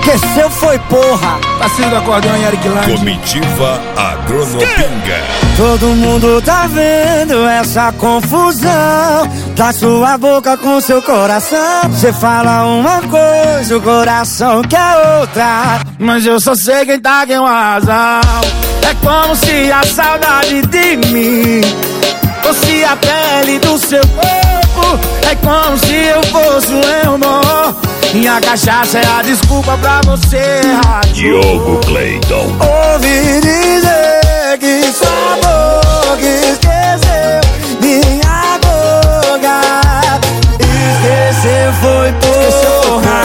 Esqueceu foi porra. Parceiro do acordeão e Eric Lande. Comitiva Agronopinga. Todo mundo tá vendo essa confusão da sua boca com seu coração. Você fala uma coisa, o coração quer outra. Mas eu só sei quem tá com razão. É como se a saudade de mim fosse a pele do seu corpo. É como se eu fosse um irmão e a cachaça é a desculpa pra você errar. Diogo Clayton. Ouvi dizer que sua boca esqueceu minha boca. Esqueceu foi porra.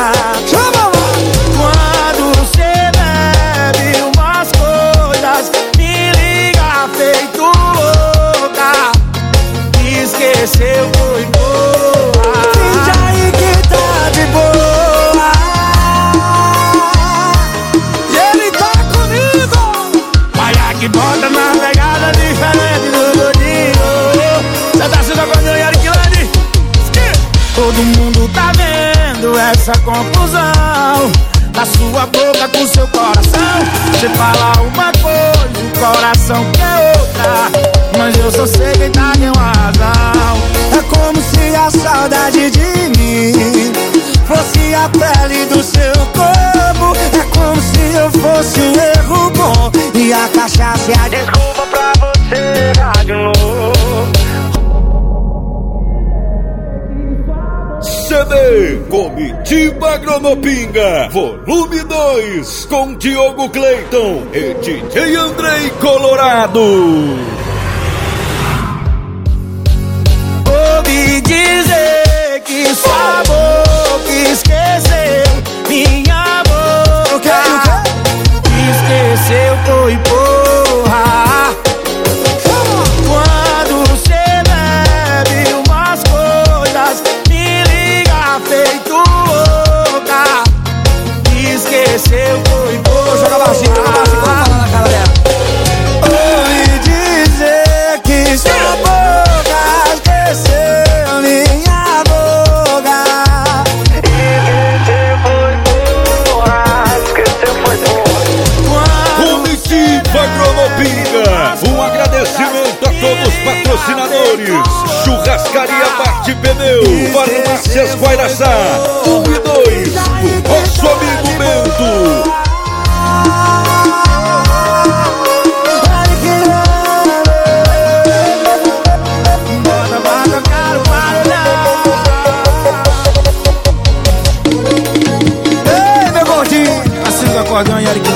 Quando você bebe umas coisas, me liga feito louca. Esqueceu foi porra. Finge aí que tá de boa. E ele tá comigo. Olha que bota na pegada diferente do gordinho. Cê tá sendo acordeão e Eric Lande. Todo mundo tá vendo essa confusão da sua boca com seu coração. Você fala uma coisa, o coração quer outra. Mas eu só sei quem tá com razão. É como se a saudade de mim fosse a pele do seu corpo. É como se eu fosse um erro bom e a cachaça é a desculpa pra você errar de novo. CD Comitiva Agronopinga, volume 2, com Diogo Clayton e DJ Andrei Colorado. Ouvi dizer que sua boca esqueceu minha boca. Esqueceu foi porra. Quando você bebe umas coisas, me liga feito louca. Esqueceu foi porra. Joga baixinho, vamos falar na cara dela. Ouvi dizer que sua boca esqueceu minha boca. Esqueceu foi porra. Esqueceu foi porra. Comitiva Agronopinga, um agradecimento a todos os patrocinadores. Churrascaria Bate Pneu, Farmácias Guaraçá, 1 e 2, o nosso amigo Bento. Assista o acordeão e Eric